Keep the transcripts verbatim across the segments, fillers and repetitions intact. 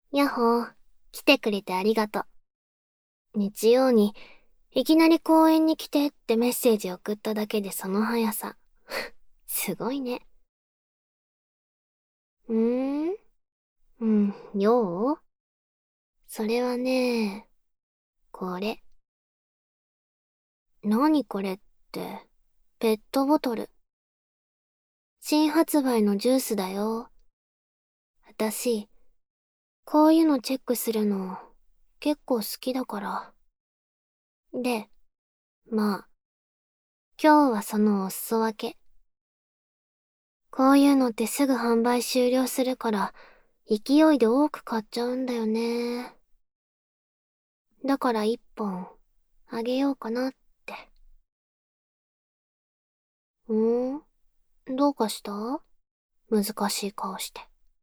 やっほー、来てくれてありがとう。日曜に、いきなり公園に来てってメッセージ送っただけでその速さ。すごいね。うーんうん、ようそれはね、これ。何これって、ペットボトル。新発売のジュースだよ。私、こういうのチェックするの、結構好きだから。で、まあ、今日はそのお裾分け。こういうのってすぐ販売終了するから、勢いで多く買っちゃうんだよね。だから一本、あげようかなって。うーんどうかした？難しい顔して。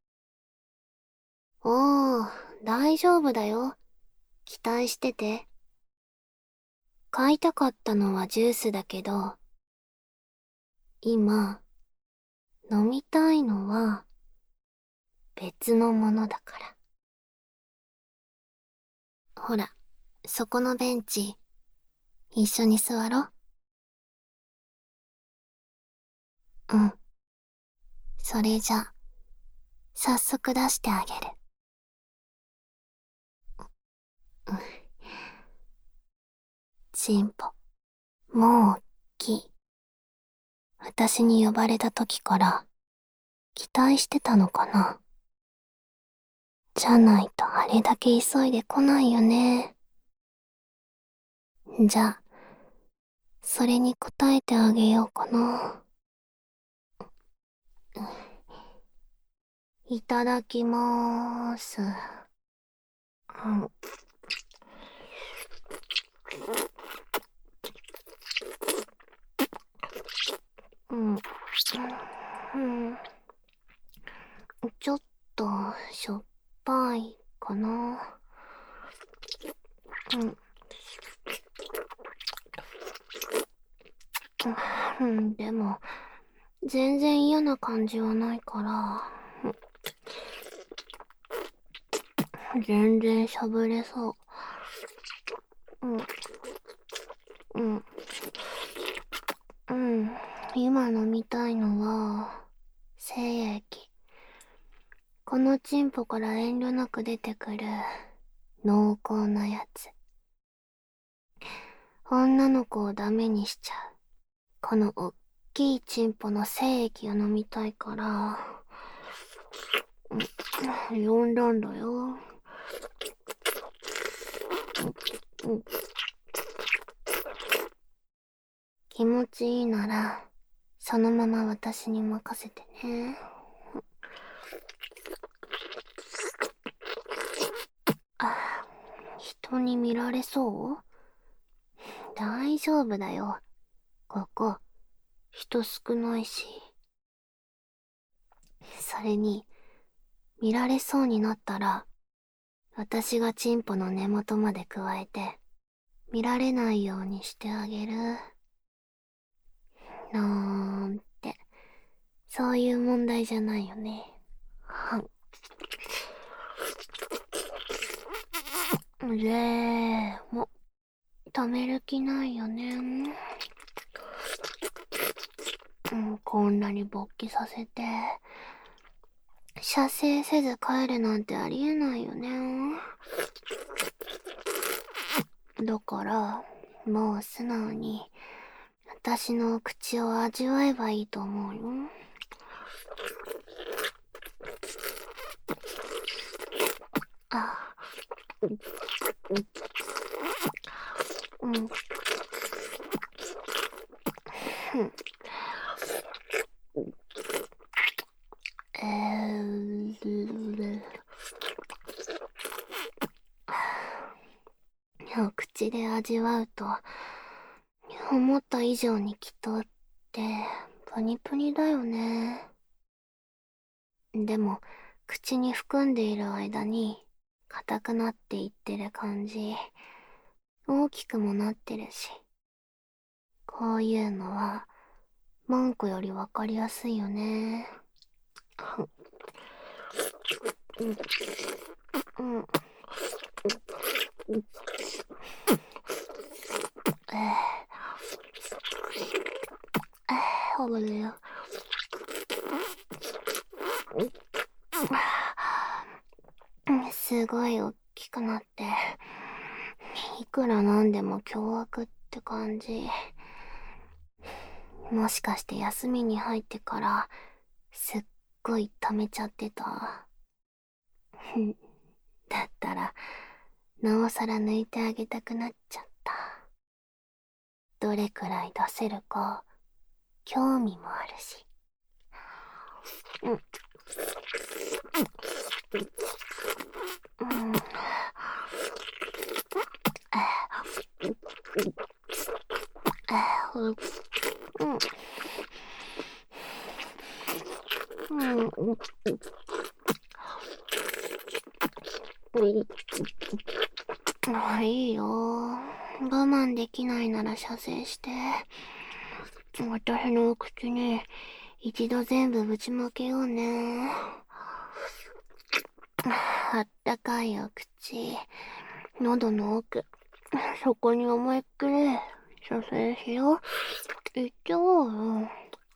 おー、大丈夫だよ。期待してて。買いたかったのはジュースだけど、今、飲みたいのは別のものだから。ほら、そこのベンチ、一緒に座ろう。うん。それじゃ、早速出してあげる。うん。チンポ、もうおっきい。私に呼ばれた時から期待してたのかな。じゃないとあれだけ急いで来ないよね。じゃあ、それに答えてあげようかな。いただきまーす。うん。うん。うん。ちょっと、しょっぱいかな。うん。うん、でも、全然嫌な感じはないから、全然しゃぶれそう。うん、うん、うん。今飲みたいのは、精液。このチンポから遠慮なく出てくる、濃厚なやつ。女の子をダメにしちゃう。このおっきいチンポの精液を飲みたいから、うん、呼んだんだよ。うん、気持ちいいなら、そのまま私に任せてね。あ、人に見られそう？大丈夫だよ。ここ、人少ないし。それに、見られそうになったら、私がチンポの根元まで加えて、見られないようにしてあげる。なんて、そういう問題じゃないよね。はん。ぜーも、貯める気ないよね。うん、こんなに勃起させて、射精せず帰るなんてありえないよね。だから、もう素直に、私の口を味わえばいいと思うよ。あ、うん、ふん。えー、お口で味わうと、思った以上にきっとって、プニプニだよね。でも、口に含んでいる間に、硬くなっていってる感じ、大きくもなってるし。こういうのは、文句よりわかりやすいよね。 すごい大きくなって、いくらなんでも凶悪って感じ。もしかして休みに入ってからすっごい溜めちゃってた。だったらなおさら抜いてあげたくなっちゃった。どれくらい出せるか興味もあるし。うん。うん。あ、いいよ。我慢できないなら射精して。私のお口に一度全部ぶちまけようね。あったかいお口、喉の奥、そこに思いっきり射精しよう。いっちゃおうよ。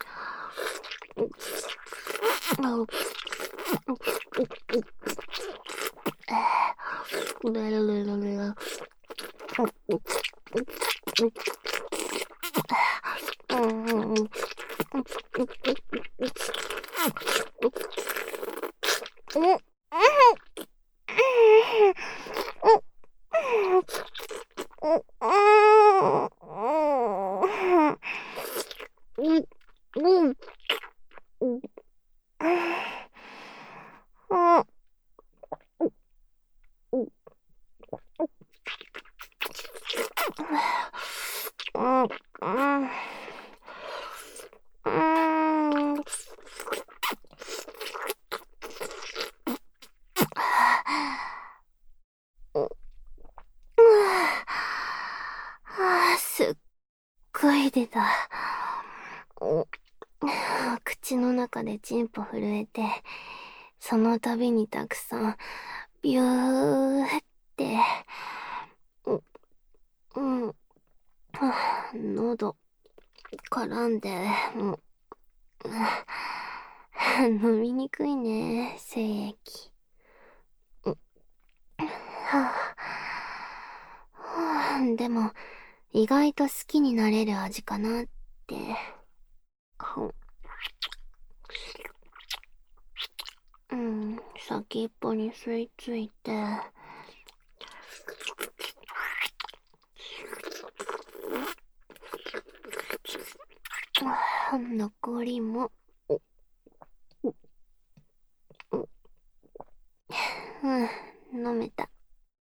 すっごい出た。口の中でチンポ震えて、その度にたくさんビューって、うん、うん、喉絡んで、うん、飲みにくいね、精液。はあ、でも意外と好きになれる味かなって。うん、先っぽに吸い付いて、残りも、うん、飲めた。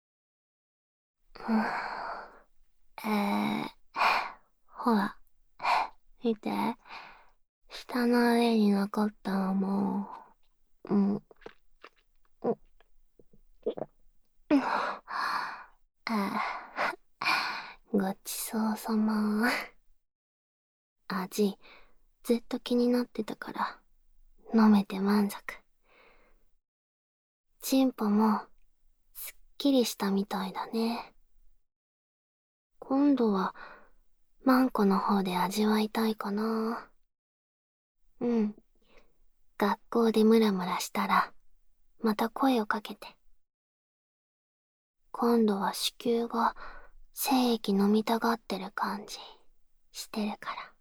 えー、ほら、見て。舌の上に残ったのも、うん、うん、あー、ごちそうさま。味、ずっと気になってたから、飲めて満足。チンポも、すっきりしたみたいだね。今度は、マンコの方で味わいたいかな。うん。学校でムラムラしたら、また声をかけて。今度は子宮が精液飲みたがってる感じしてるから。